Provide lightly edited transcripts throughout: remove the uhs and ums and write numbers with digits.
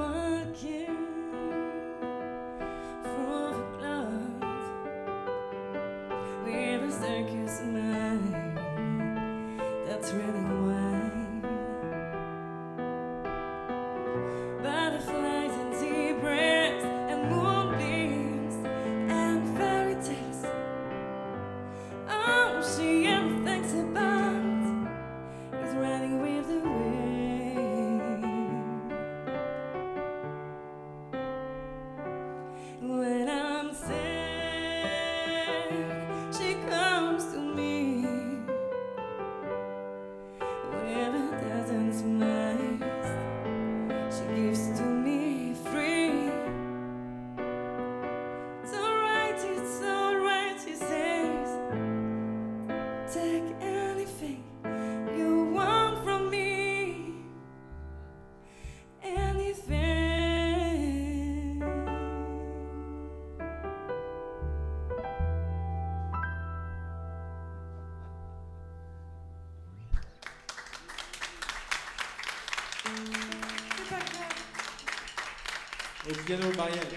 Au piano, Marielle.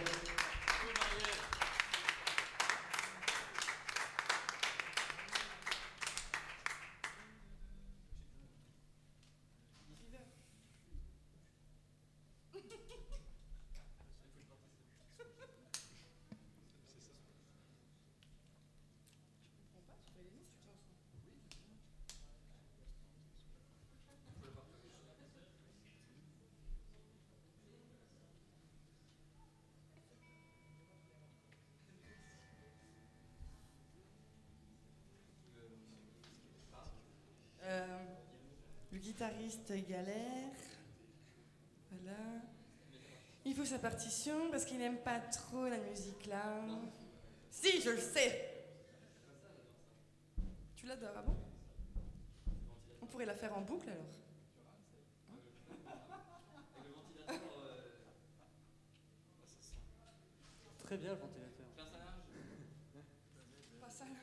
Le guitariste galère. Voilà. Il faut sa partition parce qu'il n'aime pas trop la musique là. Si, je le sais. Tu l'adores, ah bon? On pourrait la faire en boucle alors. Très bien le ventilateur. Passe à linge.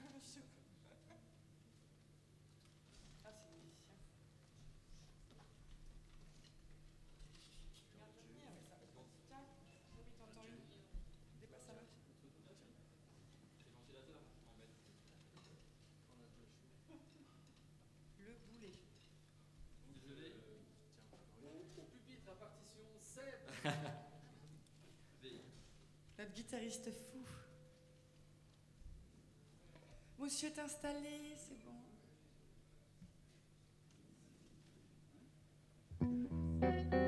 Ah, c'est musicien. Regarde, je viens avec ça. Tiens, oui, t'entends une. Dépasse à linge. Le boulet. Désolé. Au pupitre, la partition, c'est... Notre guitariste fou. Monsieur est installé, c'est bon.